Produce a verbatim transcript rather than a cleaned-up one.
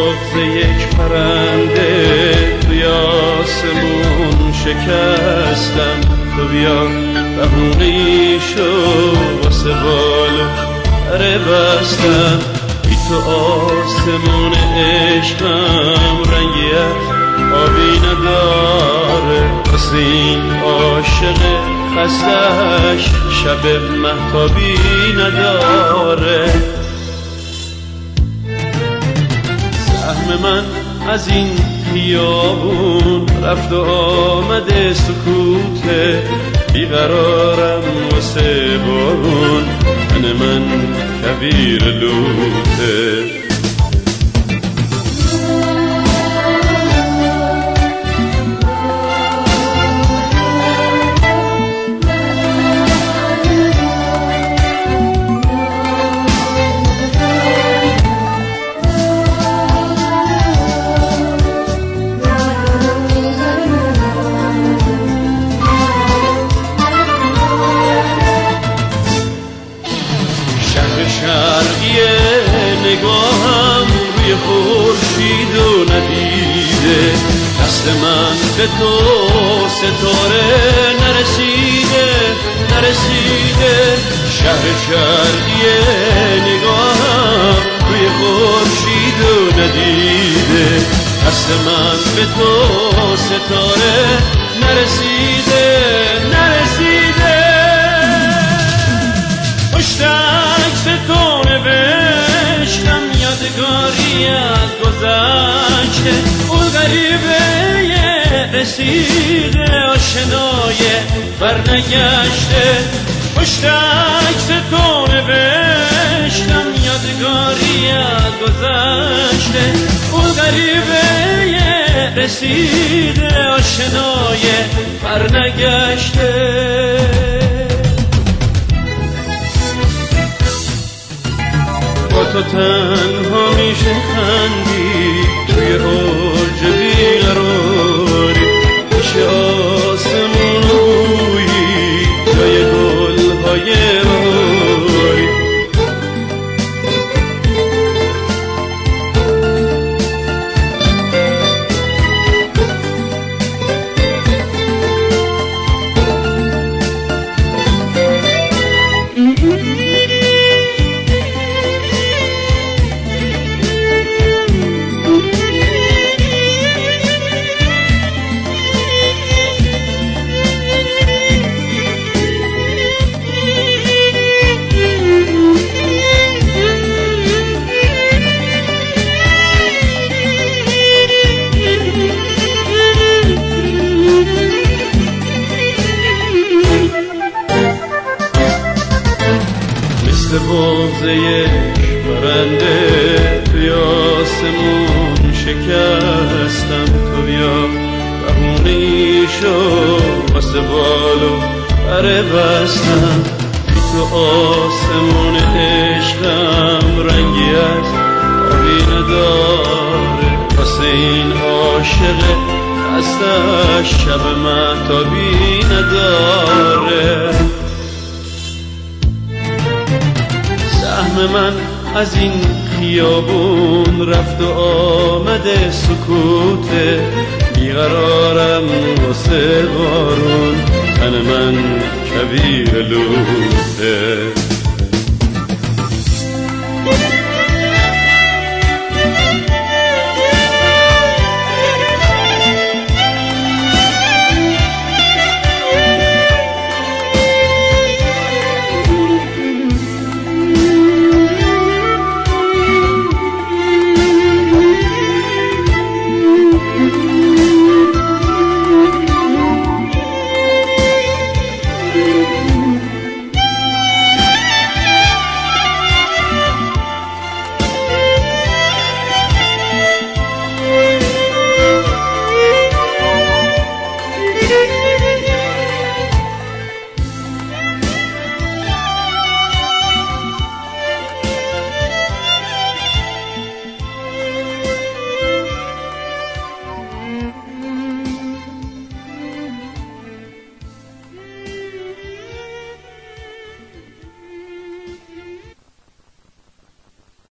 بغض یک پرنده توی آسمون شکستم، تو بیا بهونه‌ایشو واسه بالو پره بستم. بی تو آسمون عشقم رنگی از آبی نداره، واسه این عاشق خستش شب مهتابی نداره. سهم من از این خیابون رفت و آمده سکوته، بیقرارم واسه بارون، تن من کویر لوته. شرقیه نگاهم روی خورشید و ندیده، دست من به تو ستاره نرسیده نرسیده. شهر شرقیه نگاهم روی خورشید و ندیده، دست من به تو ستاره نرسیده نرسیده. عکس تو نوشتم یادگاری از گذشته، اون غریبه رسیده آشنای برنگشته. پشت عکس تو نوشتم یادگاری از گذشته، اون غریبه رسیده آشنای برنگشته. با تو تنها میشه خندی توی اوج بیقراری، میشه آسمون رویی جای گلهای بهاری. مثل بغض یک پرنده توی آسمون شکستم، تو بیا بهونه‌ایشو واسه بالو پره بستم. بی تو آسمون عشقم رنگی از آبی نداره، واسه این عاشق خستش شب مهتابی نداره. سهم من از این خیابون رفت و آمده سکوته، بیقرارم واسه بارون، تن من کویر لوته.